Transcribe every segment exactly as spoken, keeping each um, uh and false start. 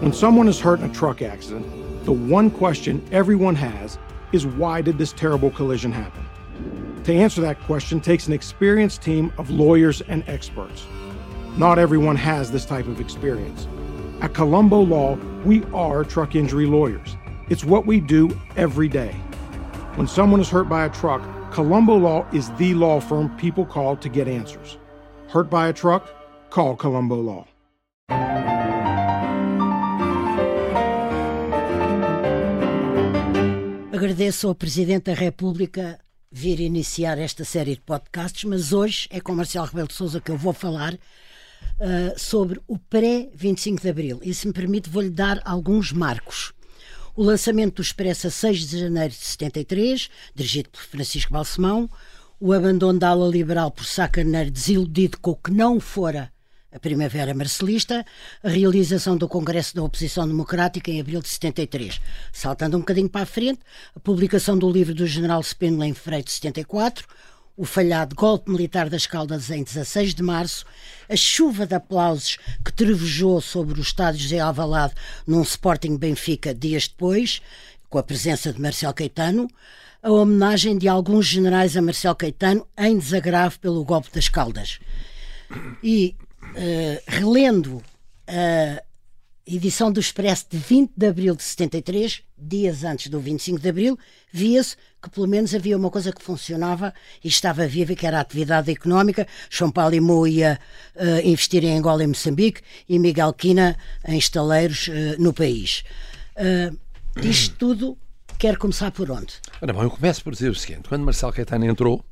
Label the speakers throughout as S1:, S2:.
S1: When someone is hurt in a truck accident, the one question everyone has is why did this terrible collision happen? To answer that question takes an experienced team of lawyers and experts. Not everyone has this type of experience. At Colombo Law, we are truck injury lawyers. It's what we do every day. When someone is hurt by a truck, Colombo Law is the law firm people call to get answers. Hurt by a truck? Call Colombo Law.
S2: Agradeço ao Presidente da República vir iniciar esta série de podcasts, mas hoje é com Marcelo Rebelo de Sousa que eu vou falar uh, sobre o pré-vinte e cinco de Abril. E se me permite, vou-lhe dar alguns marcos. O lançamento do Expresso a seis de janeiro de setenta e três, dirigido por Francisco Balsemão, o abandono da ala liberal por Sá Carneiro, desiludido com o que não fora a Primavera Marcelista, a realização do Congresso da Oposição Democrática em abril de setenta e três. Saltando um bocadinho para a frente, a publicação do livro do general Spínola em fevereiro de setenta e quatro, o falhado golpe militar das Caldas em dezasseis de março, a chuva de aplausos que trevejou sobre o estádio José Alvalade num Sporting Benfica dias depois, com a presença de Marcelo Caetano, a homenagem de alguns generais a Marcelo Caetano em desagravo pelo golpe das Caldas. E, uh, relendo a edição do Expresso de vinte de abril de setenta e três, dias antes do vinte e cinco de abril, via-se que pelo menos havia uma coisa que funcionava e estava viva, que era a atividade económica. João Paulo Imou ia uh, investir em Angola e Moçambique e Miguel Quina em estaleiros uh, no país. Uh, isto tudo, quero começar por onde?
S3: Ora bom, eu começo por dizer o seguinte: quando Marcelo Caetano entrou,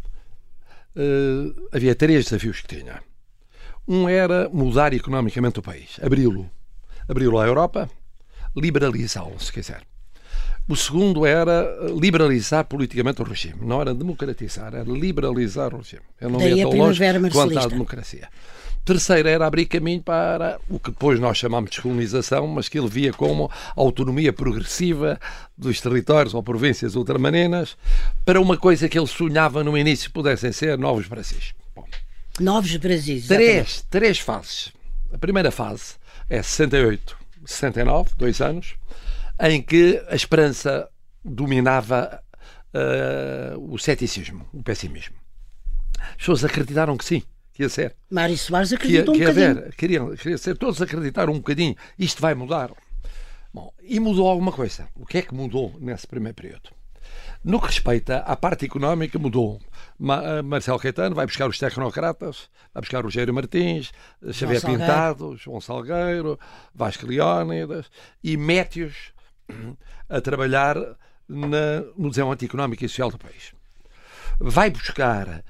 S3: uh, havia três desafios que tinha. Um era mudar economicamente o país, abri-lo. Abri-lo à Europa, liberalizá-lo, se quiser. O segundo era liberalizar politicamente o regime. Não era democratizar, era liberalizar o regime. Eu não ia tão longe quanto à democracia. Terceiro era abrir caminho para o que depois nós chamamos de descolonização, mas que ele via como autonomia progressiva dos territórios ou províncias ultramarinas, para uma coisa que ele sonhava no início pudessem ser novos Brasis. Bom,
S2: novos Brasis.
S3: Três, três fases. A primeira fase é sessenta e oito, sessenta e nove, dois anos, em que a esperança dominava uh, o ceticismo, o pessimismo. As pessoas acreditaram que sim, que ia ser.
S2: Mário Soares acreditou
S3: que ia,
S2: um
S3: que ia
S2: bocadinho.
S3: Haver, queriam, queriam ser, todos acreditaram um bocadinho, isto vai mudar. Bom, e mudou alguma coisa. O que é que mudou nesse primeiro período? No que respeita à parte económica, mudou. Marcelo Caetano vai buscar os tecnocratas, vai buscar o Rogério Martins, Xavier Pintado, João Salgueiro, Vasco Leónidas, e mete-os a trabalhar na, no desenvolvimento económico e social do país. Vai buscar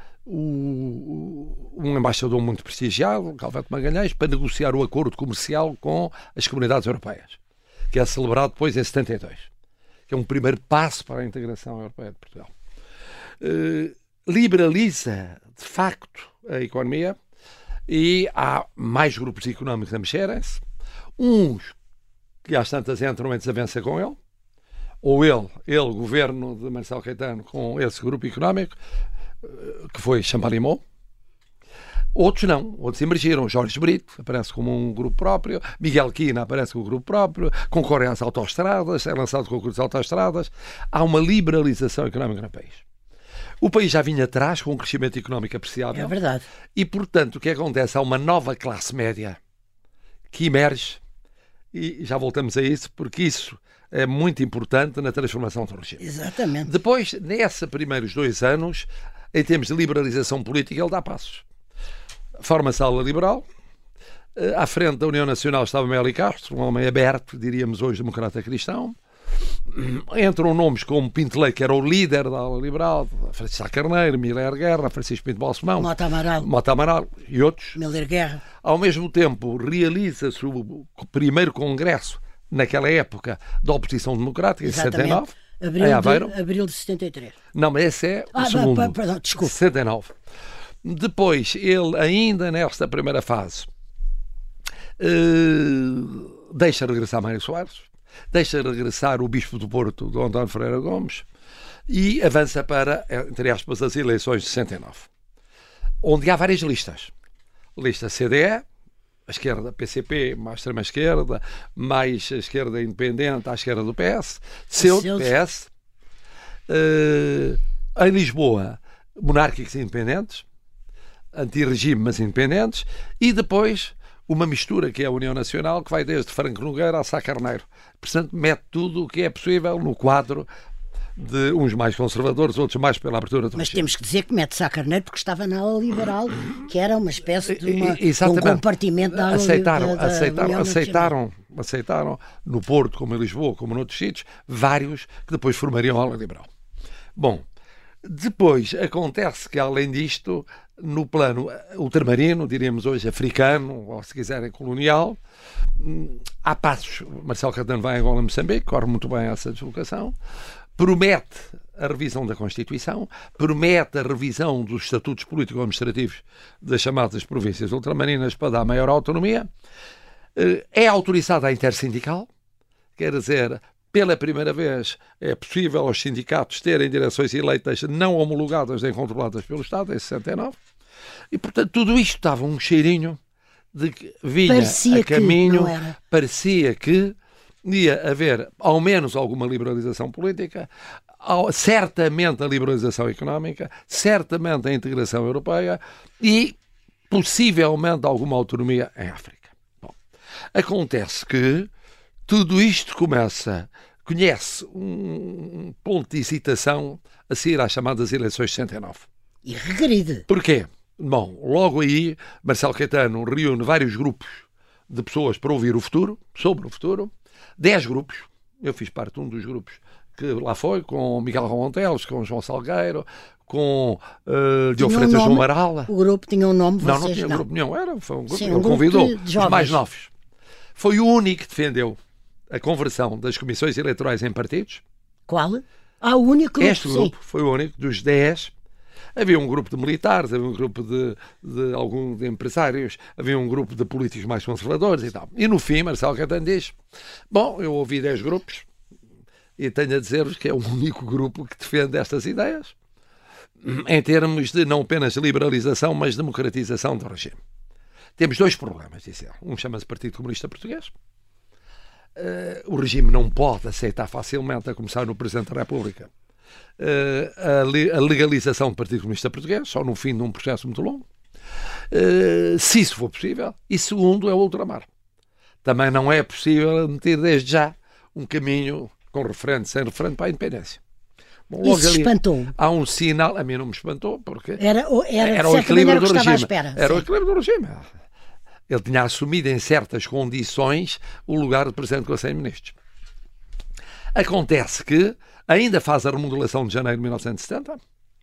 S3: o, um embaixador muito prestigiado, Calvete Magalhães, para negociar o acordo comercial com as comunidades europeias, que é celebrado depois em setenta e dois. Que é um primeiro passo para a integração europeia de Portugal. Uh, liberaliza, de facto, a economia e há mais grupos económicos a mexerem-se. Uns que às tantas entram em desavença com ele, ou ele, ele, o governo de Marcelo Caetano, com esse grupo económico, uh, que foi Champalimau. Outros não, outros emergiram. Jorge Brito aparece como um grupo próprio, Miguel Quina aparece como um grupo próprio, concorrem às autoestradas, é lançado o concurso de autoestradas. Há uma liberalização económica no país. O país já vinha atrás com um crescimento económico apreciável.
S2: É verdade.
S3: E, portanto, o que acontece? Há uma nova classe média que emerge, e já voltamos a isso, porque isso é muito importante na transformação do regime.
S2: Exatamente.
S3: Depois, nesses primeiros dois anos, em termos de liberalização política, ele dá passos. Forma-se a ala liberal. À frente da União Nacional estava Meli Castro, um homem aberto, diríamos hoje, democrata cristão. Entram nomes como Pinto Leite, que era o líder da ala liberal, Francisco Sá Carneiro, Miller Guerra, Francisco Pinto Balsemão,
S2: Mota Amaral.
S3: Mota Amaral e outros.
S2: Miller Guerra.
S3: Ao mesmo tempo, realiza-se o primeiro congresso, naquela época, da oposição democrática, em setenta e nove.
S2: Abril,
S3: em Aveiro.
S2: De, abril de setenta e três.
S3: Não, mas esse é o
S2: ah,
S3: segundo.
S2: Perdão, desculpe.
S3: setenta e nove. Depois, ele, ainda nesta primeira fase, uh, deixa regressar Mário Soares, deixa regressar o Bispo do Porto, Dom António Ferreira Gomes, e avança para, entre aspas, as eleições de sessenta e nove, onde há várias listas. Lista C D E, a esquerda P C P, mais extrema-esquerda, mais a esquerda independente, à esquerda do P S, seu do P S, uh, em Lisboa, monárquicos e independentes, anti-regime, mas independentes, e depois uma mistura que é a União Nacional, que vai desde Franco Nogueira a Sá Carneiro. Portanto, mete tudo o que é possível no quadro de uns mais conservadores, outros mais pela abertura do
S2: Mas
S3: regime.
S2: temos que dizer que mete Sá Carneiro porque estava na ala liberal, que era uma espécie de, uma, de um
S3: Exatamente.
S2: compartimento da ala
S3: aceitaram,
S2: da, da
S3: aceitaram,
S2: União
S3: aceitaram, aceitaram, no Porto, como em Lisboa, como noutros sítios, vários que depois formariam a ala liberal. Bom, depois acontece que, além disto, no plano ultramarino, diríamos hoje africano, ou se quiserem colonial, há passos. Marcelo Caetano vai a Angola e Moçambique, corre muito bem essa deslocação, promete a revisão da Constituição, promete a revisão dos estatutos político-administrativos das chamadas províncias ultramarinas para dar maior autonomia, é autorizada a intersindical, quer dizer, pela primeira vez é possível aos sindicatos terem direções eleitas não homologadas nem controladas pelo Estado, em sessenta e nove, e portanto tudo isto estava um cheirinho de que vinha
S2: parecia
S3: a caminho,
S2: que
S3: parecia que ia haver ao menos alguma liberalização política, certamente a liberalização económica, certamente a integração europeia e possivelmente alguma autonomia em África. Bom, acontece que tudo isto começa, conhece um ponto de hesitação a seguir às chamadas eleições de sessenta e nove.
S2: E regride.
S3: Porquê? Bom, logo aí, Marcelo Caetano reúne vários grupos de pessoas para ouvir o futuro, sobre o futuro, dez grupos, eu fiz parte de um dos grupos que lá foi, com Miguel Ronteles, com João Salgueiro, com uh, Diogo Freitas
S2: um
S3: do Amaral.
S2: O grupo tinha um nome,
S3: Não,
S2: vocês
S3: não tinha
S2: não.
S3: grupo nenhum, era, foi um grupo,
S2: Sim,
S3: ele
S2: um grupo
S3: convidou
S2: de- de
S3: os
S2: jovens.
S3: mais novos. Foi o único que defendeu a conversão das comissões eleitorais em partidos.
S2: Qual? Ah, o único grupo,
S3: Este
S2: sim.
S3: grupo foi o único, dos dez. Havia um grupo de militares, havia um grupo de, de alguns de empresários, havia um grupo de políticos mais conservadores e tal. E no fim, Marcelo Caetano diz: bom, eu ouvi dez grupos e tenho a dizer-vos que é o único grupo que defende estas ideias, em termos de não apenas liberalização, mas democratização do regime. Temos dois problemas, disse ele. Um chama-se Partido Comunista Português. Uh, o regime não pode aceitar facilmente, a começar no Presidente da República, uh, a, li- a legalização do Partido Comunista Português, só no fim de um processo muito longo, uh, se isso for possível. E segundo é o ultramar. Também não é possível meter desde já um caminho com referendo, sem referendo, para a independência. Bom, logo
S2: Isso
S3: ali
S2: espantou.
S3: há um sinal, a mim não me espantou, porque
S2: Era, o- era,
S3: era
S2: de
S3: o
S2: certa
S3: equilíbrio
S2: maneira,
S3: do
S2: que estava à
S3: regime.
S2: espera.
S3: Era o
S2: Sim.
S3: equilíbrio do regime. Ele tinha assumido em certas condições o lugar de Presidente do Conselho de Ministros. Acontece que ainda faz a remodelação de janeiro de mil novecentos e setenta.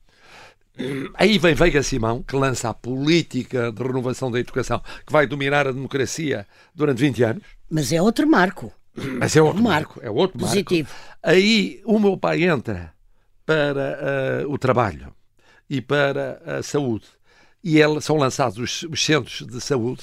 S3: Aí vem Veiga Simão, que lança a política de renovação da educação, que vai dominar a democracia durante vinte anos.
S2: Mas é outro marco.
S3: Mas é outro
S2: Um
S3: marco.
S2: marco
S3: É outro marco.
S2: positivo.
S3: Aí o meu pai entra para uh, o trabalho e para a saúde. E ele, são lançados os, os centros de saúde,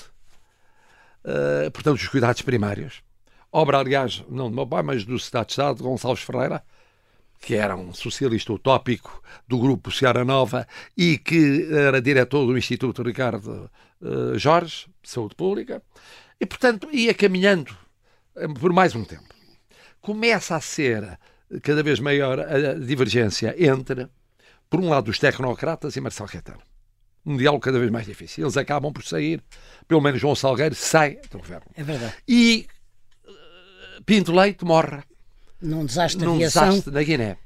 S3: uh, portanto, os cuidados primários. Obra, aliás, não do meu pai, mas do Secretário de Estado, Gonçalves Ferreira, que era um socialista utópico do grupo Seara Nova e que era diretor do Instituto Ricardo uh, Jorge, de Saúde Pública, e, portanto, ia caminhando por mais um tempo. Começa a ser cada vez maior a divergência entre, por um lado, os tecnocratas e Marcelo Caetano. Um diálogo cada vez mais difícil. Eles acabam por sair, pelo menos João Salgueiro sai do governo.
S2: É verdade.
S3: E uh, Pinto Leite morre
S2: Num desastre de
S3: num
S2: aviação.
S3: desastre na Guiné.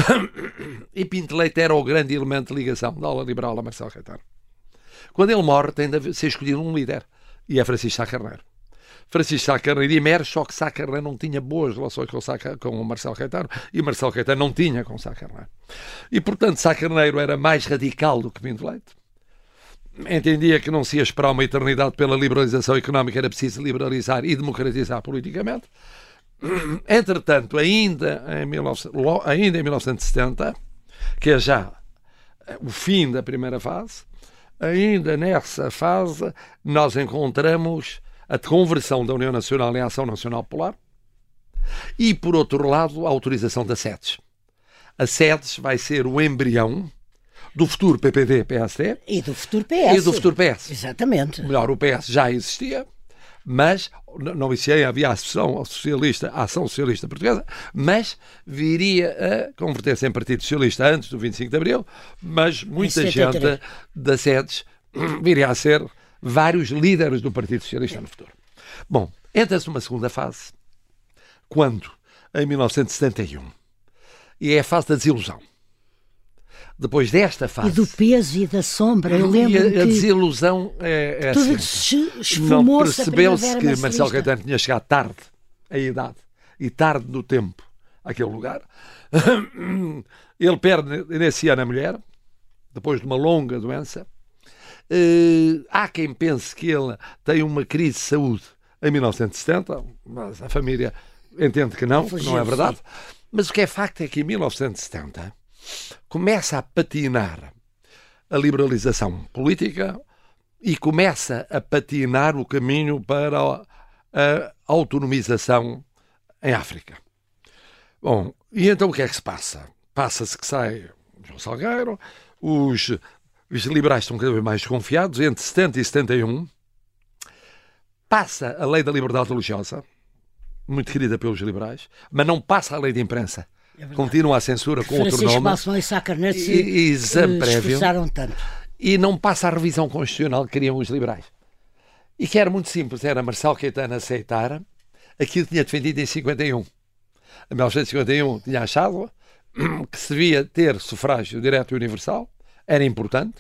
S3: E Pinto Leite era o grande elemento de ligação da ala liberal a Marcelo Caetano. Quando ele morre, tem de ser escolhido um líder. E é Francisco Sá Carneiro. Francisco Sá Carneiro emerge, só que Sá Carneiro não tinha boas relações com, Sá, com o Marcelo Caetano e Marcelo Caetano não tinha com Sá Carneiro. E, portanto, Sá Carneiro era mais radical do que Pinto Leite. Entendia que não se ia esperar uma eternidade pela liberalização económica, era preciso liberalizar e democratizar politicamente. Entretanto, ainda em, mil e novecentos, ainda em mil novecentos e setenta, que é já o fim da primeira fase, ainda nessa fase nós encontramos a conversão da União Nacional em Ação Nacional Popular e, por outro lado, a autorização das sedes. A sedes vai ser o embrião do futuro P P D P S D
S2: E do futuro P S.
S3: e do futuro P S.
S2: Exatamente.
S3: Melhor, o P S já existia, mas não existia, havia a Ação Socialista, a Ação Socialista Portuguesa, mas viria a converter-se em Partido Socialista antes do vinte e cinco de Abril, mas muita gente da SEDES viria a ser vários líderes do Partido Socialista no futuro. Bom, entra-se numa segunda fase, quando, em mil novecentos e setenta e um, e é a fase da desilusão. Depois desta fase...
S2: E do peso e da sombra, eu lembro
S3: e a,
S2: que...
S3: a desilusão é, é
S2: tudo
S3: assim.
S2: Não
S3: percebeu-se que Marcelo Caetano tinha chegado tarde à idade e tarde no tempo àquele lugar. Ele perde nesse ano a mulher, depois de uma longa doença. Uh, há quem pense que ele tem uma crise de saúde em mil novecentos e setenta, mas a família entende que não, que não é verdade. Mas o que é facto é que em mil novecentos e setenta começa a patinar a liberalização política e começa a patinar o caminho para a autonomização em África. Bom, e então o que é que se passa? Passa-se que sai João Salgueiro, os, os liberais estão cada vez mais desconfiados, entre setenta e setenta e um passa a lei da liberdade religiosa, muito querida pelos liberais, mas não passa a lei de imprensa. É continua a censura com outro nome.
S2: Francisco e Sá Carneiro se esforçaram tanto.
S3: E não passa a revisão constitucional que queriam os liberais. E que era muito simples, era Marcelo Caetano aceitar aquilo que tinha defendido em cinquenta e um. Em mil novecentos e cinquenta e um tinha achado que se devia ter sufrágio direto e universal, era importante.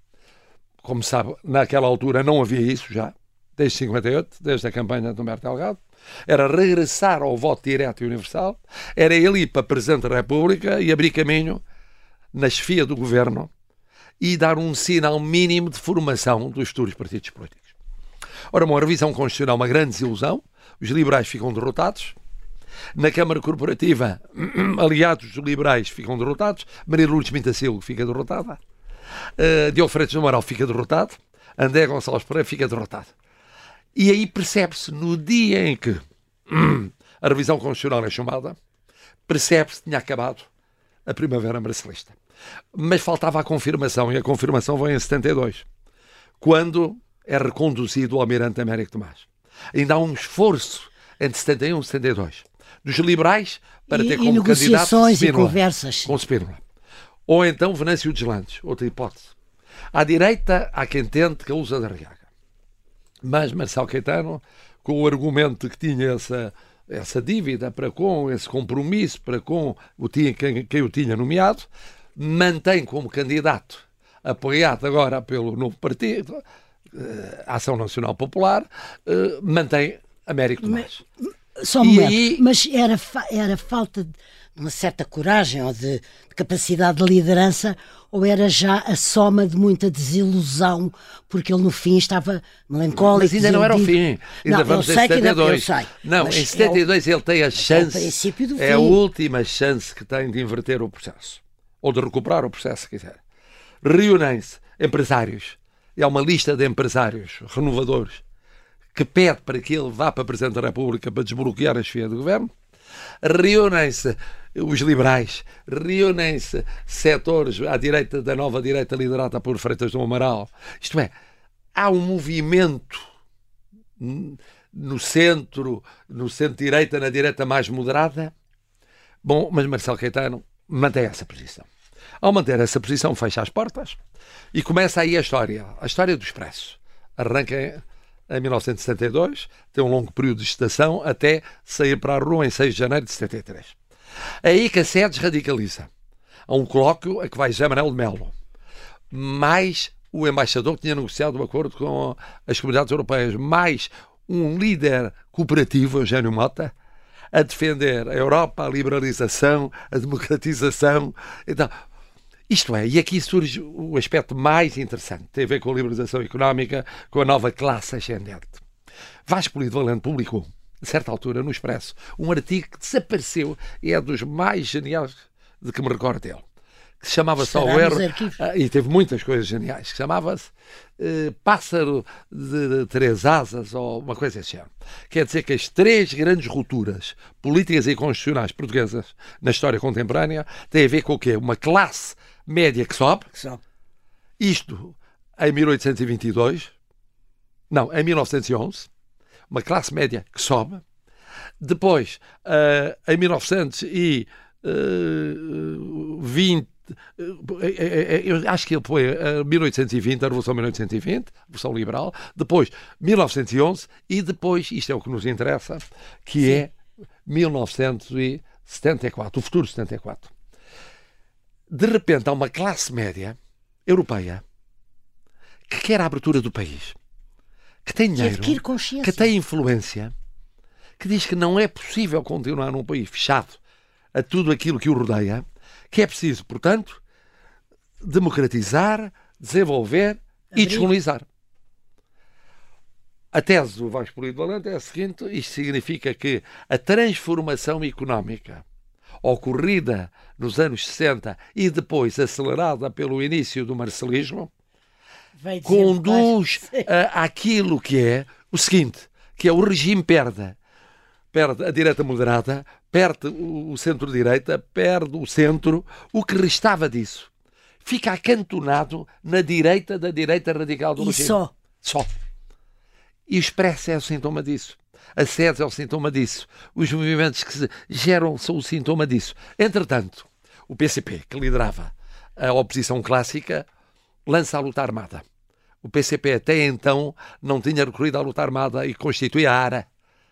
S3: Como se sabe, naquela altura não havia isso já, desde cinquenta e oito, desde a campanha de Humberto Delgado. Era regressar ao voto direto e universal, era ele ir para Presidente da República e abrir caminho na chefia do governo e dar um sinal mínimo de formação dos futuros partidos políticos. Ora, uma revisão constitucional, uma grande desilusão, os liberais ficam derrotados, na Câmara Corporativa, aliados dos liberais ficam derrotados, Maria Lourdes Mintacilo fica derrotada, uh, Diogo Freitas do Amaral fica derrotado, André Gonçalves Pereira fica derrotado. E aí percebe-se, no dia em que hum, a revisão constitucional é chamada, percebe-se que tinha acabado a primavera marcelista. Mas faltava a confirmação, e a confirmação vem em setenta e dois, quando é reconduzido o Almirante Américo Tomás. Ainda há um esforço entre setenta e um e setenta e dois dos liberais para
S2: e,
S3: ter como
S2: e negociações
S3: candidato
S2: e conversas.
S3: Com Spínola. Ou então Venâncio Deslandes, outra hipótese. À direita há quem tente que ele usa da Arriaga. Mas Marcelo Caetano, com o argumento que tinha essa, essa dívida para com, esse compromisso para com o tinha, quem, quem o tinha nomeado, mantém como candidato, apoiado agora pelo novo partido, a Ação Nacional Popular, mantém Américo Tomás.
S2: Mas, só um momento, aí... mas era, fa era falta de uma certa coragem ou de, de capacidade de liderança, ou era já a soma de muita desilusão, porque ele no fim estava melancólico.
S3: Mas ainda não era o fim. Ainda
S2: não,
S3: vamos
S2: eu
S3: em
S2: sei
S3: setenta e dois.
S2: Que ainda, eu sei,
S3: não, em setenta e dois é o, ele tem a chance, é, é a última chance que tem de inverter o processo. Ou de recuperar o processo, se quiser. Reúnem-se empresários. E há uma lista de empresários renovadores que pede para que ele vá para a Presidente da República para desbloquear a chefia do governo. Reúnem-se os liberais, reúnem-se setores à direita da nova direita liderada por Freitas do Amaral. Isto é, há um movimento no centro, no centro-direita, na direita mais moderada. Bom, mas Marcelo Caetano mantém essa posição. Ao manter essa posição, fecha as portas e começa aí a história, a história do Expresso. Arranca em mil novecentos e setenta e dois, tem um longo período de gestação até sair para a rua em seis de janeiro de setenta e três. Aí que a SEDES radicaliza. Há um colóquio a que vai José Manuel de Melo, mais o embaixador que tinha negociado o acordo com as comunidades europeias, mais um líder cooperativo, Eugênio Mota, a defender a Europa, a liberalização, a democratização. Então, isto é, e aqui surge o aspecto mais interessante, tem a ver com a liberalização económica, com a nova classe ascendente. Vasco Polido Valente publicou, a certa altura, no Expresso, um artigo que desapareceu e é dos mais geniais de que me recordo dele, que se chamava-se ao erro, e teve muitas coisas geniais, que chamava-se uh, Pássaro de, de Três Asas, ou uma coisa assim. Quer dizer que as três grandes rupturas políticas e constitucionais portuguesas na história contemporânea têm a ver com o quê? Uma classe média que sobe,
S2: que sobe.
S3: Isto em mil oitocentos e vinte e dois, não, em mil novecentos e onze, uma classe média que sobe. Depois, uh, em mil novecentos e vinte, eu acho que ele foi a mil oitocentos e vinte, a Revolução mil oitocentos e vinte, a Revolução Liberal, depois mil novecentos e onze e depois, isto é o que nos interessa, que Sim. é mil novecentos e setenta e quatro, o futuro setenta e quatro. De repente há uma classe média europeia que quer a abertura do país, que tem dinheiro, que tem influência, que diz que não é possível continuar num país fechado a tudo aquilo que o rodeia, que é preciso, portanto, democratizar, desenvolver Abrir. e descolonizar. A tese do Vasco Polido Valente é a seguinte: isto significa que a transformação económica ocorrida nos anos sessenta e depois acelerada pelo início do marcelismo conduz a, àquilo que é o seguinte, que é o regime perde, perde a direita moderada, perde o centro-direita, perde o centro, o que restava disso fica acantonado na direita da direita radical do regime.
S2: E só?
S3: Só. E o Expresso é o sintoma disso. A S E D é o sintoma disso. Os movimentos que se geram são o sintoma disso. Entretanto, o P C P, que liderava a oposição clássica, lança a luta armada. O P C P até então não tinha recorrido à luta armada e constitui a ARA.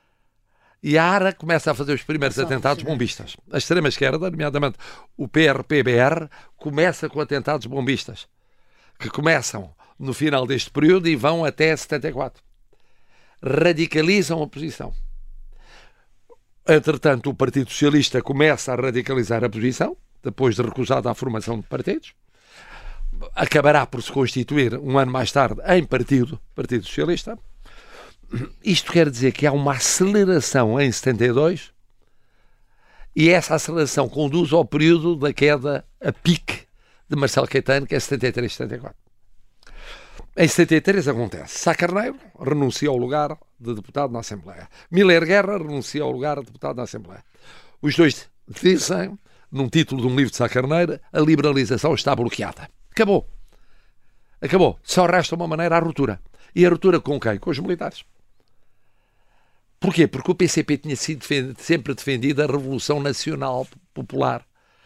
S3: E a ARA começa a fazer os primeiros atentados bombistas. A extrema-esquerda, nomeadamente o P R P B R, começa com atentados bombistas, que começam no final deste período e vão até setenta e quatro. Radicalizam a posição. Entretanto, o Partido Socialista começa a radicalizar a posição, depois de recusada a formação de partidos. Acabará por se constituir, um ano mais tarde, em partido, Partido Socialista. Isto quer dizer que há uma aceleração em setenta e dois e essa aceleração conduz ao período da queda a pique de Marcelo Caetano, que é setenta e três, setenta e quatro. Em setenta e três acontece. Sá Carneiro renuncia ao lugar de deputado na Assembleia. Miller Guerra renuncia ao lugar de deputado na Assembleia. Os dois dizem, num título de um livro de Sá Carneiro, a liberalização está bloqueada. Acabou. Acabou. Só resta uma maneira, a ruptura. E a ruptura com quem? Com os militares. Porquê? Porque o P C P tinha sido defendido, sempre defendido a Revolução Nacional Popular,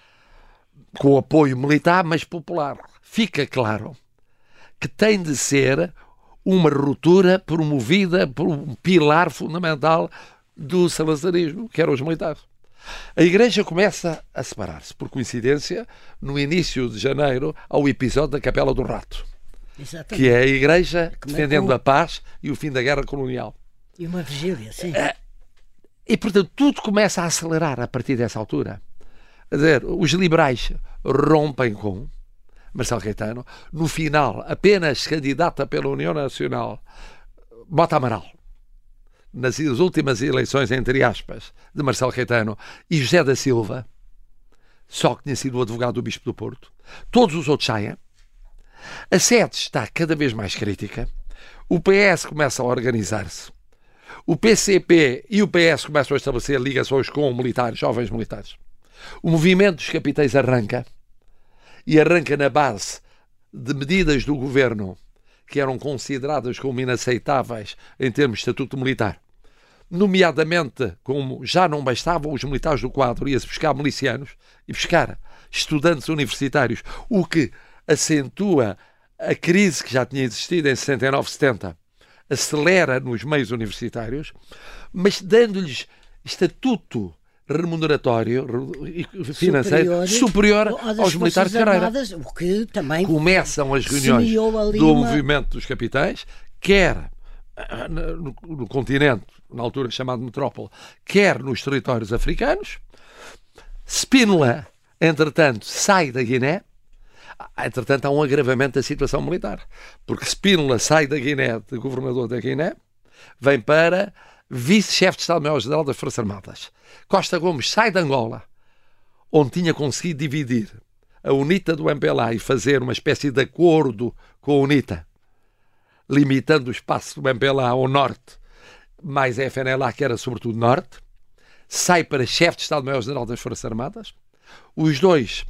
S3: com apoio militar, mas popular. Fica claro que tem de ser uma ruptura promovida por um pilar fundamental do salazarismo, que eram os militares. A Igreja começa a separar-se, por coincidência, no início de janeiro, ao episódio da Capela do Rato. Exatamente. Que é a Igreja defendendo a paz e o fim da guerra colonial.
S2: E uma vigília, sim.
S3: E, portanto, tudo começa a acelerar a partir dessa altura. Quer dizer, os liberais rompem com Marcelo Caetano. No final, apenas candidata pela União Nacional, Mota Amaral, nas últimas eleições, entre aspas, de Marcelo Caetano, e José da Silva, só que tinha sido o advogado do Bispo do Porto. Todos os outros saem. A S E D está cada vez mais crítica. O P S começa a organizar-se. O P C P e o P S começam a estabelecer ligações com militares, jovens militares. O movimento dos capitães arranca. E arranca na base de medidas do governo que eram consideradas como inaceitáveis em termos de estatuto militar. Nomeadamente, como já não bastavam os militares do quadro, ia-se buscar milicianos e buscar estudantes universitários, o que acentua a crise que já tinha existido em sessenta e nove, setenta, acelera nos meios universitários, mas dando-lhes estatuto remuneratório financeiro superior, superior aos militares de carreira.
S2: Armadas, o que também
S3: começam as reuniões do uma... movimento dos capitães, quer no, no continente, na altura chamado metrópole, quer nos territórios africanos. Spínola, entretanto, sai da Guiné. Entretanto, há um agravamento da situação militar, porque Spínola sai da Guiné, de governador da Guiné, vem para vice-chefe de Estado-Maior-General das Forças Armadas. Costa Gomes sai de Angola, onde tinha conseguido dividir a UNITA do M P L A e fazer uma espécie de acordo com a UNITA, limitando o espaço do M P L A ao norte, mais a F N L A, que era sobretudo norte. Sai para chefe de Estado-Maior-General das Forças Armadas. Os dois,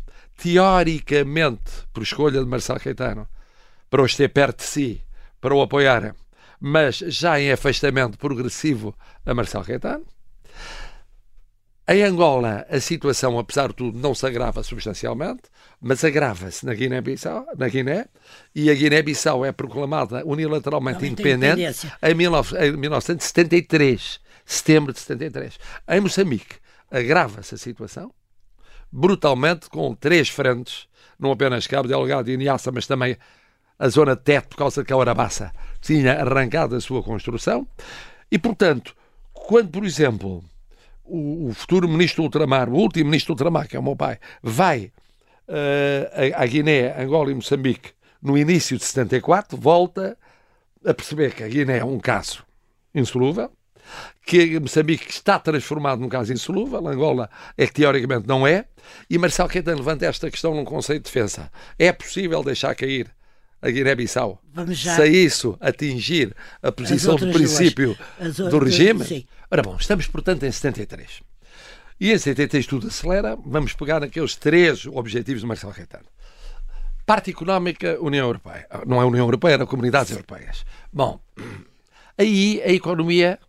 S3: teoricamente, por escolha de Marcelo Caetano, para os ter perto de si, para o apoiarem, mas já em afastamento progressivo a Marcelo Caetano. Em Angola, a situação, apesar de tudo, não se agrava substancialmente, mas agrava-se na Guiné-Bissau, na Guiné, e a Guiné-Bissau é proclamada unilateralmente
S2: Não,
S3: independente em, mil novecentos e setenta e três, setembro de setenta e três. Em Moçambique, agrava-se a situação, brutalmente, com três frentes, não apenas Cabo Delgado e Niassa, mas também a zona de Tete, por causa que a Orabaça tinha arrancado a sua construção. E, portanto, quando, por exemplo, o, o futuro ministro do ultramar, o último ministro do ultramar, que é o meu pai, vai uh, à Guiné, Angola e Moçambique no início de setenta e quatro, volta a perceber que a Guiné é um caso insolúvel, que Moçambique está transformado num caso insolúvel, Angola é que teoricamente não é, e Marcelo Caetano levanta esta questão num conceito de defesa. É possível deixar cair a Guiné-Bissau se isso atingir a posição de princípio duas, do regime? Sim. Ora bom, estamos portanto em setenta e três. E em setenta e três tudo acelera. Vamos pegar naqueles três objetivos de Marcelo Caetano. Parte económica, União Europeia. Não é a União Europeia, era Comunidades Europeias. Bom, aí a economia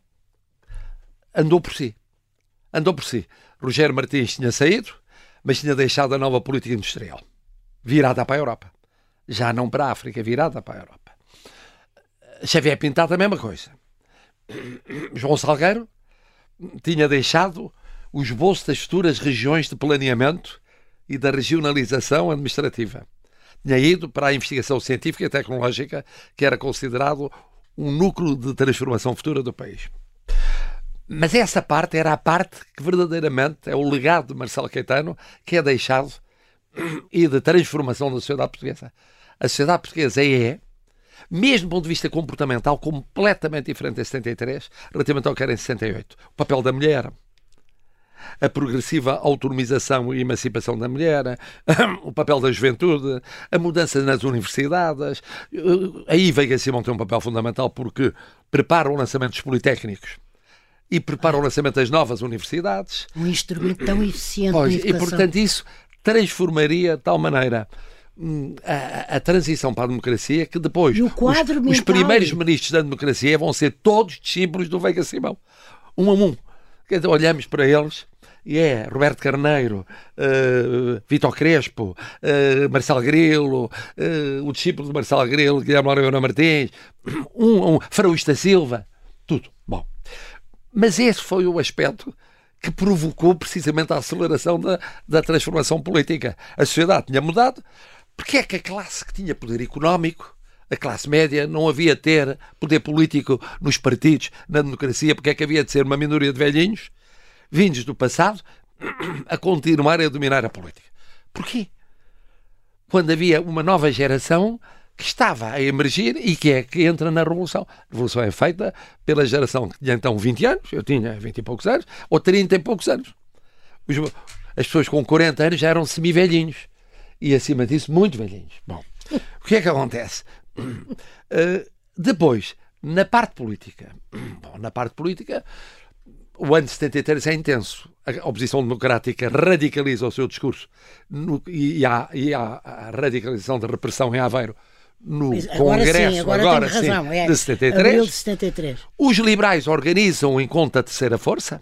S3: andou por si. Andou por si. Rogério Martins tinha saído, mas tinha deixado a nova política industrial, virada para a Europa. Já não para a África, virada para a Europa. Xavier Pintado, a mesma coisa. João Salgueiro tinha deixado o esboço das futuras regiões de planeamento e da regionalização administrativa. Tinha ido para a investigação científica e tecnológica, que era considerado um núcleo de transformação futura do país. Mas essa parte era a parte que verdadeiramente é o legado de Marcelo Caetano, que é deixado, e de transformação da sociedade portuguesa. A sociedade portuguesa é, mesmo do ponto de vista comportamental, completamente diferente em setenta e três, relativamente ao que era em sessenta e oito. O papel da mulher, a progressiva autonomização e emancipação da mulher, o papel da juventude, a mudança nas universidades. Aí Veiga Simão tem um papel fundamental, porque prepara o lançamento dos politécnicos e prepara o lançamento das novas universidades.
S2: Um instrumento tão eficiente
S3: pois,
S2: na educação.
S3: E, portanto, isso transformaria de tal maneira a, a transição para a democracia que depois os, os primeiros ministros da democracia vão ser todos discípulos do Veiga Simão. Um a um. Quer dizer, olhamos para eles e é Roberto Carneiro, uh, Vítor Crespo, uh, Marcelo Grilo, uh, o discípulo de Marcelo Grilo, Guilherme Lauriana Martins, um, um, Faraústa Silva, tudo. Bom, mas esse foi o aspecto que provocou precisamente a aceleração da, da transformação política. A sociedade tinha mudado. Porque é que a classe que tinha poder económico, a classe média, não havia de ter poder político nos partidos, na democracia? Porque é que havia de ser uma minoria de velhinhos, vindos do passado, a continuar a dominar a política? Porquê? Quando havia uma nova geração que estava a emergir e que é que entra na revolução. A revolução é feita pela geração que tinha então vinte anos, eu tinha vinte e poucos anos, ou trinta e poucos anos. Os, as pessoas com quarenta anos já eram semi-velhinhos. E acima disso, muito velhinhos. Bom, o que é que acontece? Uh, depois, na parte política, bom, na parte política, o ano de setenta e três é intenso. A oposição democrática radicaliza o seu discurso no, e, há, e há a radicalização da repressão em Aveiro no
S2: agora
S3: Congresso,
S2: sim, agora,
S3: agora
S2: sim, razão, é,
S3: de setenta e três.
S2: de setenta e três.
S3: Os liberais organizam um encontro da terceira força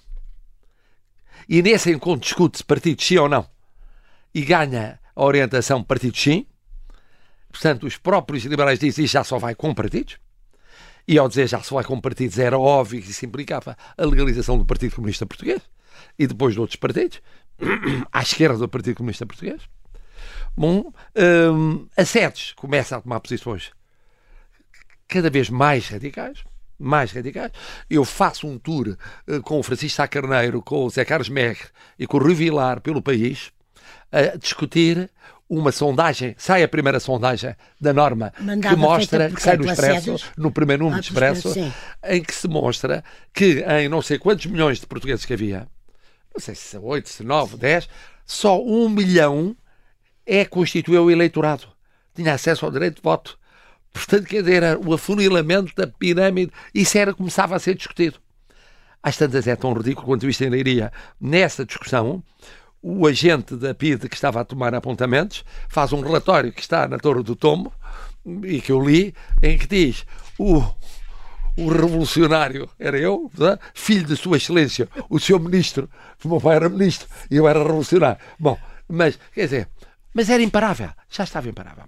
S3: e nesse encontro discute-se partido sim ou não e ganha a orientação partido sim. Portanto, os próprios liberais dizem que já só vai com partidos. E ao dizer já só vai com partidos, era óbvio que isso implicava a legalização do Partido Comunista Português e depois de outros partidos, à esquerda do Partido Comunista Português. Bom, hum, a SEDES começa a tomar posições cada vez mais radicais, mais radicais. Eu faço um tour uh, com o Francisco Sá Carneiro, com o Zé Carlos Megre e com o Rui Vilar pelo país, a discutir uma sondagem, sai a primeira sondagem da Norma,
S2: mandada,
S3: que mostra, que sai no Expresso,
S2: Sedes,
S3: no primeiro número
S2: ah,
S3: do Expresso,
S2: sim.
S3: em que se mostra que em não sei quantos milhões de portugueses que havia, não sei se oito, se nove, dez, só um milhão é que constituiu o eleitorado. Tinha acesso ao direito de voto. Portanto, quer dizer, era o afunilamento da pirâmide, isso era, começava a ser discutido. Às tantas é tão ridículo quanto isto em Leiria. Nessa discussão, o agente da P I D que estava a tomar apontamentos faz um relatório que está na Torre do Tombo e que eu li, em que diz o, o revolucionário era eu, né? Filho de Sua Excelência, o seu ministro, o meu pai era ministro e eu era revolucionário. Bom, mas, quer dizer, mas era imparável, já estava imparável.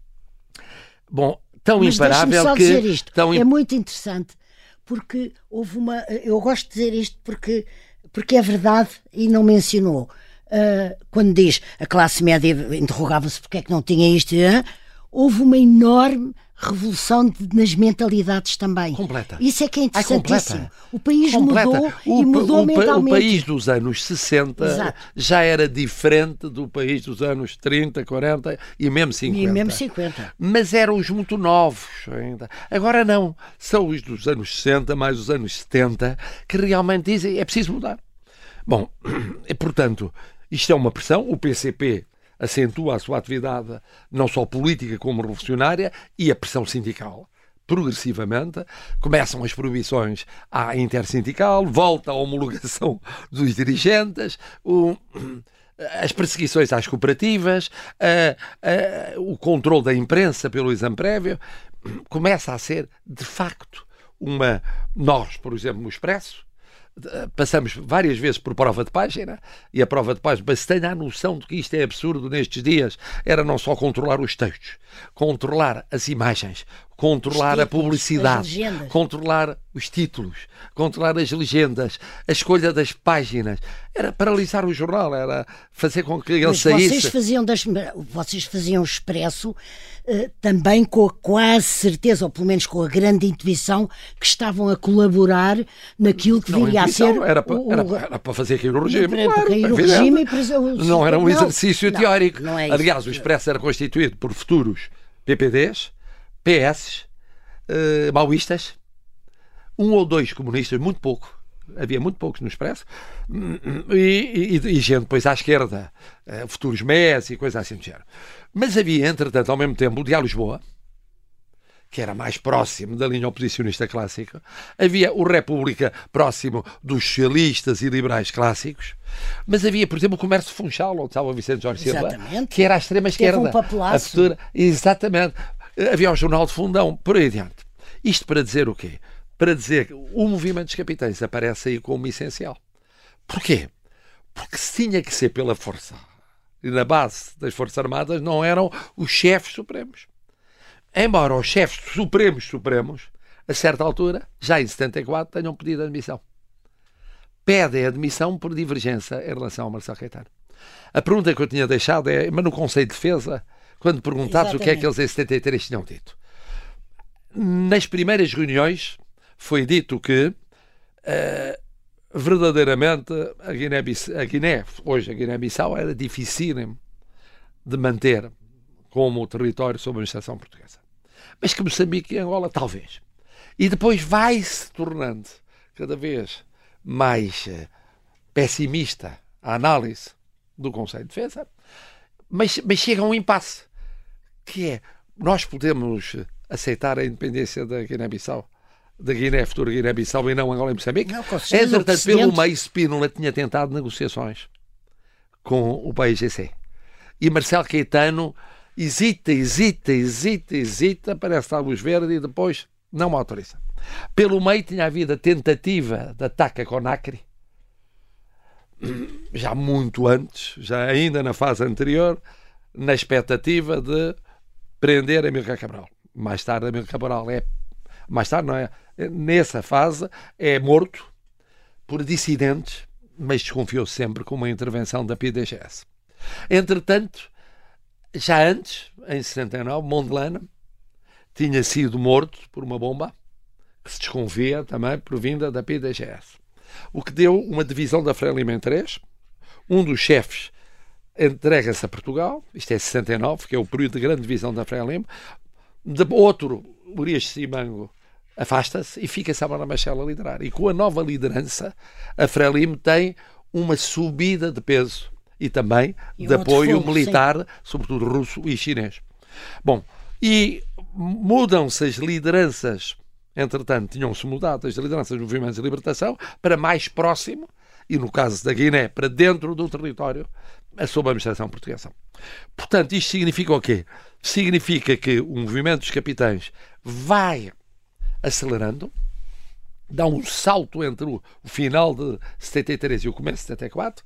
S3: Bom, tão
S2: mas
S3: imparável
S2: só
S3: que...
S2: dizer isto.
S3: Tão...
S2: É muito interessante, porque houve uma... Eu gosto de dizer isto porque, porque é verdade e não mencionou. Uh, quando diz a classe média, interrogava-se porque é que não tinha isto, uh, houve uma enorme revolução de, nas mentalidades também.
S3: Completa.
S2: Isso é que é interessantíssimo.
S3: Ai,
S2: o país
S3: completa.
S2: mudou
S3: o,
S2: e mudou
S3: o,
S2: mentalmente.
S3: O país dos anos sessenta Exato. Já era diferente do país dos anos trinta, quarenta e mesmo cinquenta.
S2: E mesmo cinquenta.
S3: Mas eram os muito novos ainda. Agora não. São os dos anos sessenta mais os anos setenta que realmente dizem é preciso mudar. Bom, e portanto, isto é uma pressão. O P C P acentua a sua atividade não só política como revolucionária e a pressão sindical. Progressivamente começam as proibições à intersindical, volta a homologação dos dirigentes, o, as perseguições às cooperativas, a, a, o controle da imprensa pelo exame prévio. Começa a ser, de facto, uma... Nós, por exemplo, no Expresso, passamos várias vezes por prova de página e a prova de página, mas se tenha a noção de que isto é absurdo nestes dias, era não só controlar os textos, controlar as imagens, controlar títulos, a publicidade, controlar os títulos, controlar as legendas, a escolha das páginas, era paralisar o jornal, era fazer com que ele mas saísse.
S2: Vocês faziam, das, vocês faziam o Expresso Uh, também com a quase certeza, ou pelo menos com a grande intuição, que estavam a colaborar naquilo que
S3: não,
S2: viria a ser...
S3: Era para,
S2: o,
S3: era, era para fazer cair o regime.
S2: Para,
S3: claro,
S2: para cair o regime e para, o,
S3: não era um exercício
S2: não,
S3: teórico.
S2: Não, não é
S3: Aliás, o Expresso era constituído por futuros P P Ds, P S, uh, maoístas, um ou dois comunistas, muito pouco. Havia muito poucos no Expresso, e, e, e gente depois à esquerda, uh, futuros M E S e coisas assim do género. Mas havia, entretanto, ao mesmo tempo, o Diário Lisboa, que era mais próximo da linha oposicionista clássica. Havia o República, próximo dos socialistas e liberais clássicos. Mas havia, por exemplo, o Comércio Funchal, onde estava o Vicente Jorge Silva, que era a extrema-esquerda.
S2: Um papelaço.
S3: A futura, exatamente. Havia o Jornal de Fundão, por aí adiante. Isto para dizer o quê? Para dizer que o movimento dos capitães aparece aí como essencial. Porquê? Porque se tinha que ser pela força. E na base das Forças Armadas não eram os chefes supremos. Embora os chefes supremos supremos, a certa altura, já em setenta e quatro, tenham pedido admissão. Pedem admissão por divergência em relação ao Marcelo Caetano. A pergunta que eu tinha deixado é, mas no Conselho de Defesa, quando perguntados o que é que eles em setenta e três tinham dito. Nas primeiras reuniões foi dito que uh, verdadeiramente a Guiné, a Guiné, hoje a Guiné-Bissau, era difícil de manter como território sob a administração portuguesa. Mas que Moçambique e Angola, talvez. E depois vai-se tornando cada vez mais uh, pessimista a análise do Conselho de Defesa, mas, mas chega a um impasse, que é, nós podemos aceitar a independência da Guiné-Bissau, da Guiné, futura Guiné-Bissau e não Angola e Moçambique.
S2: Não, certeza,
S3: entretanto, pelo meio, Spínola tinha tentado negociações com o P I G C. E Marcelo Caetano hesita, hesita, hesita, hesita, parece estar à luz verde e depois não me autoriza. Pelo meio tinha havido a tentativa de ataque a Conakry, já muito antes, já ainda na fase anterior, na expectativa de prender Amílcar Cabral. Mais tarde, Amílcar Cabral é mais tarde, não é? Nessa fase é morto por dissidentes, mas desconfiou sempre com uma intervenção da P D G S. Entretanto, já antes, em sessenta e nove, Mondelana tinha sido morto por uma bomba que se desconfia também provinda da P D G S. O que deu uma divisão da Frelimo em três. Um dos chefes entrega-se a Portugal, isto é sessenta e nove, que é o período de grande divisão da Frelimo. De outro, Urias Simango, afasta-se e fica Samora Machel a liderar. E com a nova liderança, a Frelimo tem uma subida de peso e também e de apoio fogo, militar, sim, sobretudo russo e chinês. Bom, e mudam-se as lideranças, entretanto, tinham-se mudado as lideranças dos movimentos de libertação para mais próximo, e no caso da Guiné, para dentro do território, sob a administração portuguesa. Portanto, isto significa o quê? Significa que o movimento dos capitães vai acelerando, dá um salto entre o, o final de setenta e três e o começo de setenta e quatro.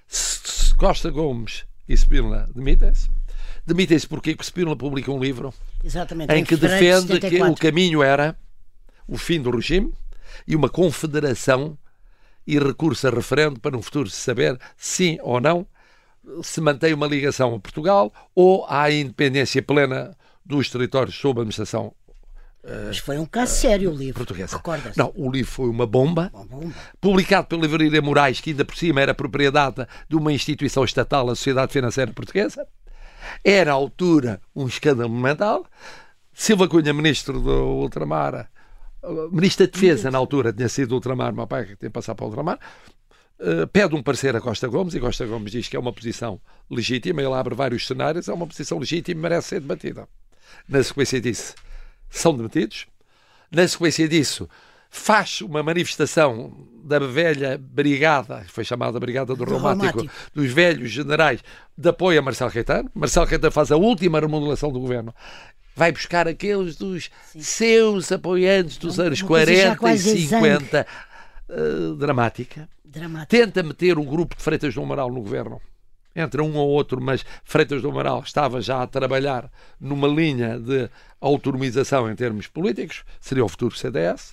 S3: Costa Gomes e Spínola demitem-se. Demitem-se porque Spínola publica um livro
S2: Exatamente,
S3: em
S2: em
S3: que
S2: fevereiro de
S3: defende que
S2: setenta e quatro.
S3: o caminho era o fim do regime e uma confederação e recurso a referendo para no futuro se saber, sim ou não, se mantém uma ligação a Portugal ou há a independência plena dos territórios sob a administração
S2: Mas foi um caso sério o livro.
S3: portuguesa.
S2: Recorda-se?
S3: Não, o livro foi uma bomba,
S2: Uma bomba.
S3: publicado pela Livraria Moraes, que ainda por cima era propriedade de uma instituição estatal, a Sociedade Financeira Portuguesa. Era, à altura, um escândalo monumental. Silva Cunha, ministro do Ultramar, ministro da Defesa, na altura, tinha sido do Ultramar, meu pai que tinha passado para o Ultramar, uh, pede um parecer a Costa Gomes, e Costa Gomes diz que é uma posição legítima, ele abre vários cenários, é uma posição legítima e merece ser debatida. Na sequência disso, são demitidos. Na sequência disso, faz uma manifestação da velha brigada, foi chamada Brigada do,
S2: Do
S3: Reumático,
S2: Reumático.
S3: dos velhos generais, de apoio a Marcelo Caetano. Marcelo Caetano faz a última remodelação do governo. Vai buscar aqueles dos Sim. seus apoiantes dos
S2: Não,
S3: anos
S2: uma coisa já
S3: quarenta e
S2: quase
S3: cinquenta. Uh, dramática.
S2: Dramático.
S3: Tenta meter o grupo de Freitas do Amaral no governo. Entre um ou outro, mas Freitas do Amaral estava já a trabalhar numa linha de autonomização em termos políticos, seria o futuro C D S.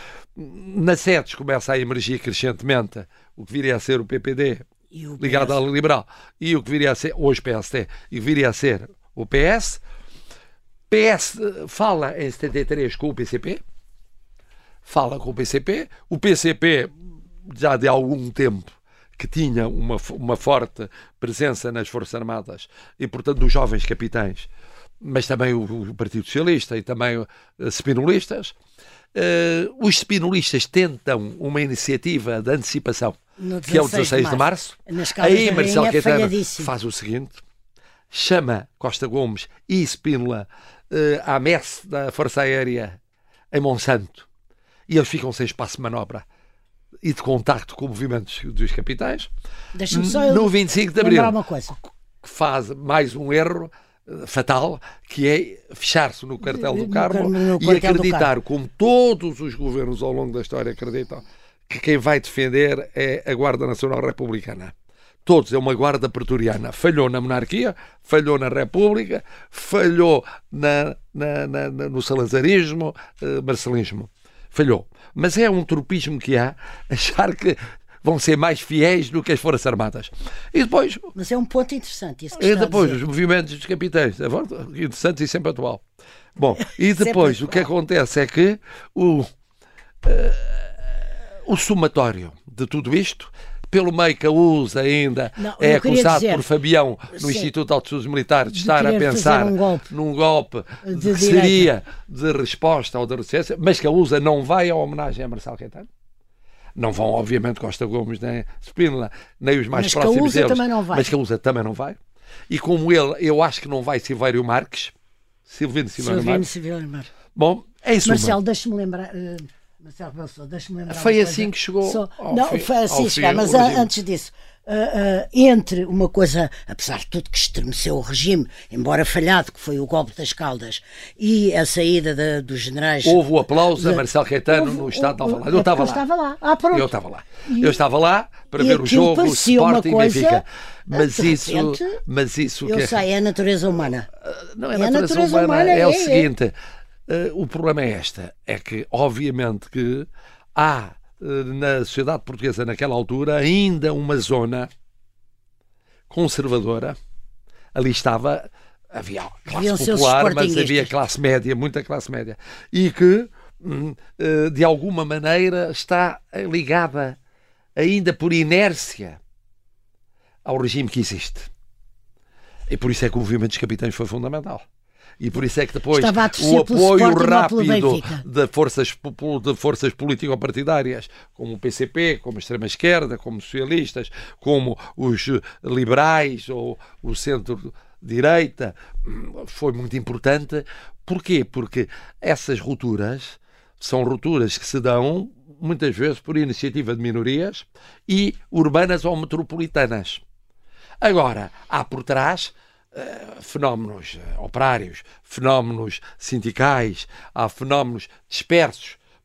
S3: Na SEDES começa a emergir crescentemente o que viria a ser o P P D, ligado à Liberal, e o que viria a ser, hoje P S T, e viria a ser o P S. P S fala em setenta e três com o P C P, fala com o P C P, o P C P já de algum tempo que tinha uma, uma forte presença nas Forças Armadas e, portanto, dos jovens capitães, mas também o, o Partido Socialista e também uh, spinolistas. Uh, os spinolistas tentam uma iniciativa de antecipação, que é o dezasseis de março. Aí Marcelo Caetano faz o seguinte, chama Costa Gomes e Spínola uh, à messe da Força Aérea em Monsanto e eles ficam sem espaço de manobra e de contacto com movimentos dos capitães.
S2: Deixa-me só
S3: no vinte e cinco de abril,
S2: uma coisa.
S3: que faz mais um erro uh, fatal, que é fechar-se no quartel do Carmo
S2: no, no
S3: e acreditar, como todos os governos ao longo da história acreditam, que quem vai defender é a Guarda Nacional Republicana. Todos, é uma guarda pretoriana. Falhou na monarquia, falhou na República, falhou na, na, na, no salazarismo, uh, marcelismo. Falhou. Mas é um tropismo que há, achar que vão ser mais fiéis do que as Forças Armadas. E depois...
S2: Mas é um ponto interessante isso que
S3: E
S2: está
S3: depois,
S2: a dizer.
S3: os movimentos dos capitães. É interessante e sempre atual. Bom, e depois o que acontece é que o, uh, o somatório de tudo isto... Pelo meio que a U S A ainda
S2: não,
S3: é acusado
S2: dizer,
S3: por Fabião no
S2: sim,
S3: Instituto de Altos Estudos Militares de,
S2: de
S3: estar a pensar
S2: um golpe
S3: num golpe
S2: de
S3: que
S2: direita.
S3: seria de resposta ou de resistência, mas que a U S A não vai à homenagem a Marcelo Caetano. Não vão, obviamente, Costa Gomes, nem Spínola, nem os mais
S2: mas
S3: próximos
S2: que a U S A
S3: deles,
S2: também não vai.
S3: mas que a U S A também não vai. E como ele, eu acho que não vai Silvério Marques, Silvino Silvério Marques.
S2: Silvino Marques.
S3: Bom, é isso.
S2: Marcelo, deixa-me lembrar... Uh... Marcelo Belso, deixa-me lembrar
S3: Foi
S2: uma
S3: assim
S2: coisa.
S3: que chegou
S2: Só...
S3: ao
S2: Não,
S3: fim,
S2: foi assim
S3: ao
S2: chegar,
S3: fim,
S2: mas
S3: o
S2: a,
S3: regime.
S2: antes disso, uh, uh, entre uma coisa, apesar de tudo que estremeceu o regime, embora falhado, que foi o golpe das Caldas, e a saída de, dos generais...
S3: Houve o aplauso
S2: de...
S3: a Marcelo Caetano
S2: Houve,
S3: no Estado de
S2: houve,
S3: Alvalade. Eu estava
S2: eu
S3: lá.
S2: estava lá. Ah, pronto.
S3: Eu estava lá.
S2: E,
S3: eu estava lá para ver o jogo, o Sporting e Benfica. Mas isso,
S2: repente,
S3: mas isso
S2: eu
S3: que
S2: sei, é a natureza humana.
S3: não é,
S2: é
S3: a natureza,
S2: natureza
S3: humana,
S2: humana,
S3: é,
S2: é
S3: o
S2: é.
S3: seguinte, uh, o problema é este, é que obviamente que há uh, na sociedade portuguesa naquela altura ainda uma zona conservadora. Ali estava, havia classe popular, mas havia classe média, muita classe média, e que uh, de alguma maneira está ligada ainda por inércia ao regime que existe. E por isso é que o movimento dos capitães foi fundamental. E por isso é que depois o apoio rápido de forças, de forças político-partidárias, como o P C P, como a extrema-esquerda, como os socialistas, como os liberais ou o centro-direita, foi muito importante. Porquê? Porque essas rupturas são rupturas que se dão muitas vezes por iniciativa de minorias e urbanas ou metropolitanas. Agora, há por trás uh, fenómenos uh, operários, fenómenos sindicais, há fenómenos dispersos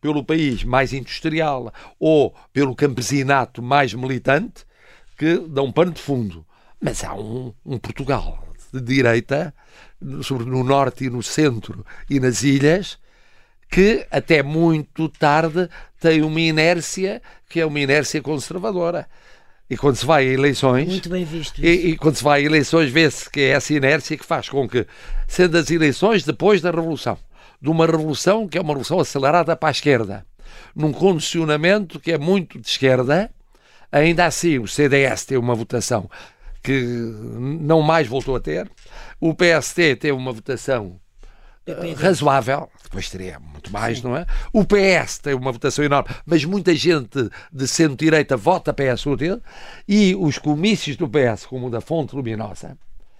S3: pelo país mais industrial ou pelo campesinato mais militante que dão pano de fundo. Mas há um, um Portugal de direita, sobre no norte e no centro e nas ilhas, que até muito tarde tem uma inércia que é uma inércia conservadora. E quando se vai a eleições...
S2: Muito bem visto
S3: e, e quando se vai a eleições vê-se que é essa inércia que faz com que, sendo as eleições depois da Revolução, de uma revolução que é uma revolução acelerada para a esquerda, num condicionamento que é muito de esquerda, ainda assim o C D S tem uma votação que não mais voltou a ter, o P S T tem uma votação uh, razoável, depois teria muito mais, Sim. não é? O P S tem uma votação enorme, mas muita gente de centro-direita vota P S U D, e os comícios do P S, como o da Fonte Luminosa,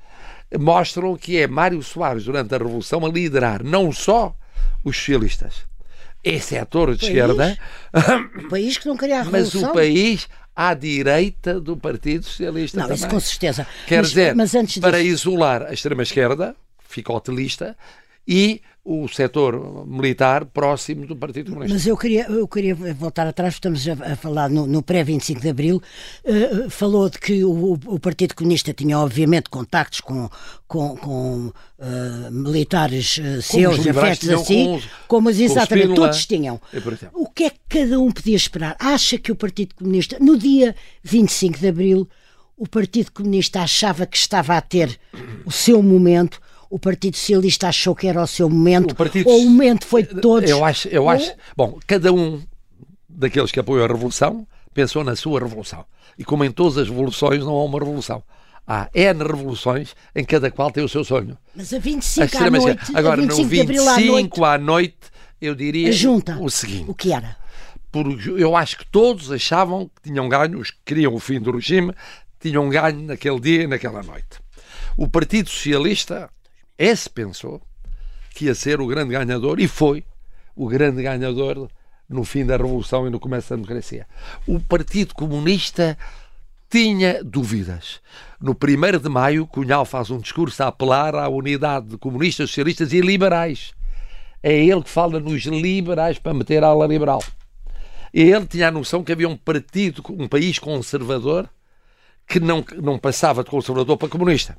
S3: mostram que é Mário Soares, durante a Revolução, a liderar não só os socialistas, esse setor de esquerda,
S2: o país que não queria a Revolução,
S3: mas o país à direita do Partido Socialista
S2: não,
S3: também.
S2: Isso com certeza.
S3: Quer
S2: mas,
S3: dizer,
S2: mas antes
S3: para
S2: disso...
S3: isolar a extrema-esquerda, ficotelista, e o setor militar próximo do Partido Comunista.
S2: Mas eu queria, eu queria voltar atrás, estamos a, a falar no, no pré-vinte e cinco de Abril, uh, falou de que o, o Partido Comunista tinha obviamente contactos com, com, com uh, militares uh, seus, afetos assim, com os, como os, exatamente, com todos tinham. O que é que cada um podia esperar? Acha que o Partido Comunista, no dia vinte e cinco de Abril, o Partido Comunista achava que estava a ter o seu momento? O Partido Socialista achou que era o seu momento, o partido... ou o momento foi de todos?
S3: Eu acho, eu acho... Bom, cada um daqueles que apoiam a Revolução pensou na sua Revolução. E como em todas as revoluções não há uma revolução. Há N revoluções em cada qual tem o seu sonho.
S2: Mas a vinte e cinco à noite...
S3: Agora,
S2: a vinte e cinco
S3: no vinte e cinco à noite, eu diria
S2: junta,
S3: o seguinte.
S2: O que era?
S3: Porque eu acho que todos achavam que tinham ganho, os que queriam o fim do regime, tinham ganho naquele dia e naquela noite. O Partido Socialista... Esse pensou que ia ser o grande ganhador, e foi o grande ganhador no fim da Revolução e no começo da democracia. O Partido Comunista tinha dúvidas. No primeiro de maio, Cunhal faz um discurso a apelar à unidade de comunistas, socialistas e liberais. É ele que fala nos liberais para meter a ala liberal. E ele tinha a noção que havia um partido, um país conservador, que não, não passava de conservador para comunista.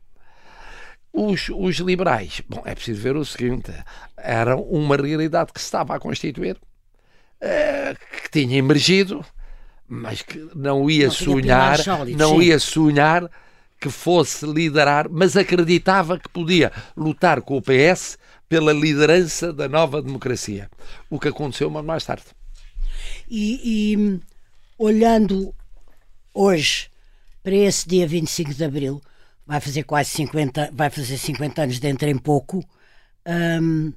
S3: Os, os liberais, bom, é preciso ver o seguinte, eram uma realidade que se estava a constituir, uh, que tinha emergido, mas que não ia não sonhar, sólido, não sim. ia sonhar que fosse liderar, mas acreditava que podia lutar com o P S pela liderança da nova democracia, o que aconteceu mas mais tarde.
S2: E, e olhando hoje para esse dia vinte e cinco de Abril, vai fazer quase cinquenta, vai fazer cinquenta anos dentro em pouco. Hum,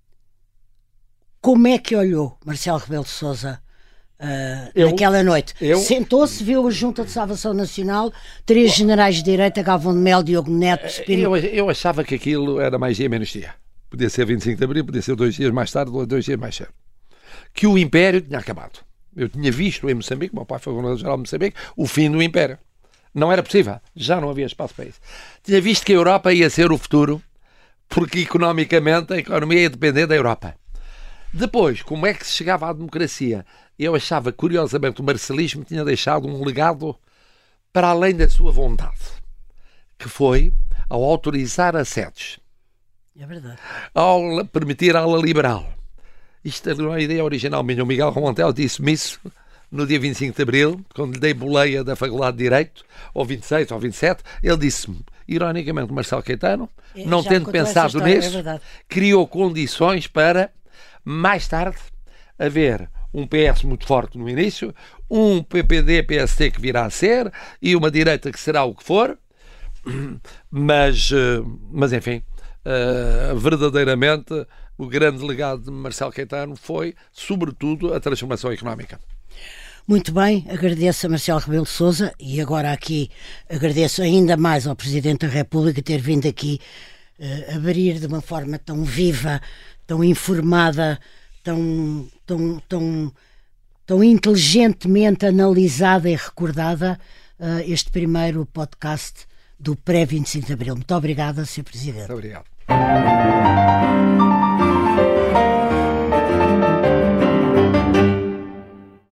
S2: como é que olhou Marcelo Rebelo de Sousa uh, eu, naquela noite? Eu, Sentou-se, viu a Junta de Salvação Nacional, três eu, generais de direita, Galvão de Mel, Diogo Neto, Spino...
S3: eu, eu achava que aquilo era mais dia menos dia. Podia ser vinte e cinco de Abril, podia ser dois dias mais tarde ou dois dias mais cedo. Que o Império tinha acabado. Eu tinha visto em Moçambique, meu pai foi governador-geral de Moçambique, o fim do Império. Não era possível, já não havia espaço para isso. Tinha visto que a Europa ia ser o futuro, porque economicamente a economia ia depender da Europa. Depois, como é que se chegava à democracia? Eu achava, curiosamente, o marcelismo tinha deixado um legado para além da sua vontade, que foi ao autorizar assédios.
S2: É verdade.
S3: Ao permitir a ala liberal. Isto não é uma ideia original minha. O Miguel Romantel disse-me isso no dia vinte e cinco de Abril, quando lhe dei boleia da Faculdade de Direito, ou vinte e seis ou vinte e sete, ele disse-me, ironicamente, Marcelo Caetano, é, não tendo pensado nisso, é criou condições para, mais tarde, haver um P S muito forte no início, um P P D P S T que virá a ser, e uma direita que será o que for, mas, mas enfim, uh, verdadeiramente, o grande legado de Marcelo Caetano foi, sobretudo, a transformação económica.
S2: Muito bem, agradeço a Marcelo Rebelo de Sousa e agora aqui agradeço ainda mais ao Presidente da República ter vindo aqui uh, abrir de uma forma tão viva, tão informada, tão, tão, tão, tão inteligentemente analisada e recordada uh, este primeiro podcast do pré vinte e cinco de Abril. Muito obrigada, senhor Presidente.
S3: Muito obrigado.